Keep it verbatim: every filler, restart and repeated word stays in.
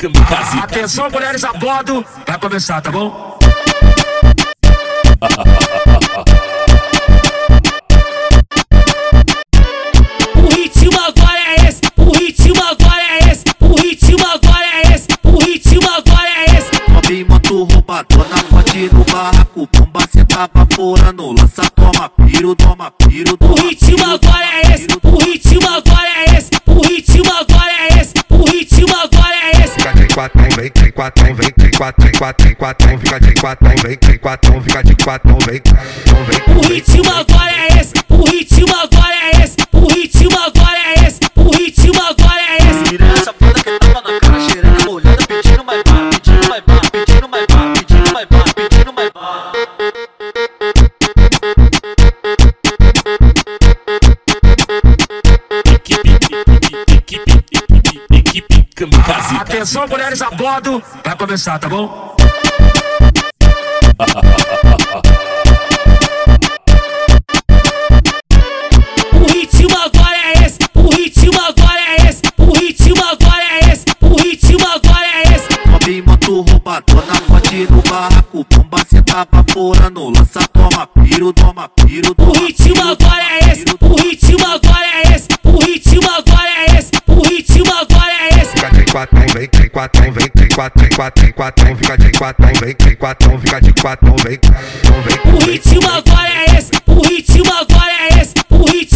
kamikaze. Atenção, mulheres a bordo, vai começar, tá bom? O ritmo agora é esse, o ritmo agora é esse, o ritmo agora é esse, o ritmo agora é esse. Sobe moto roubadona, pode no barraco, bomba cê tá vaporando, lança, toma piro, toma piro, toma O ritmo agora é esse, o ritmo agora é esse, o ritmo agora é esse, o ritmo agora é esse. Fica de quatro, vem, tem quatro, vem, tem quatro, tem quatro, tem quatro, fica de quatro, vem, tem quatro, fica de quatro, vem, vem. O ritmo agora é esse, o ritmo agora é esse, o ritmo agora é esse, o ritmo agora é esse. Tira essa puta que tava na cara, cheirando a molhada, pedindo mais bar, pedindo mais bar, pedindo mais bar, pedindo mais bar, pedindo mais bar. Equipe kamikaze. Atenção, mulheres a bordo, vai começar, tá bom? O ritmo agora é esse, o ritmo agora é esse, o ritmo agora é esse, o ritmo agora é esse. Sobe moto roubadona, pode no barraco, bomba cê tá vaporando, lança, toma piro, toma piro, O toma ritmo agora é esse, o ritmo agora é esse, o ritmo agora é esse, o ritmo agora é esse. Fica de quatro, vem, tem quatro, vem, tem quatro, tem quatro, tem quatro, fica de quatro, vem, tem quatro, fica de quatro, vem, vem. O ritmo agora é esse, o ritmo agora é esse, o ritmo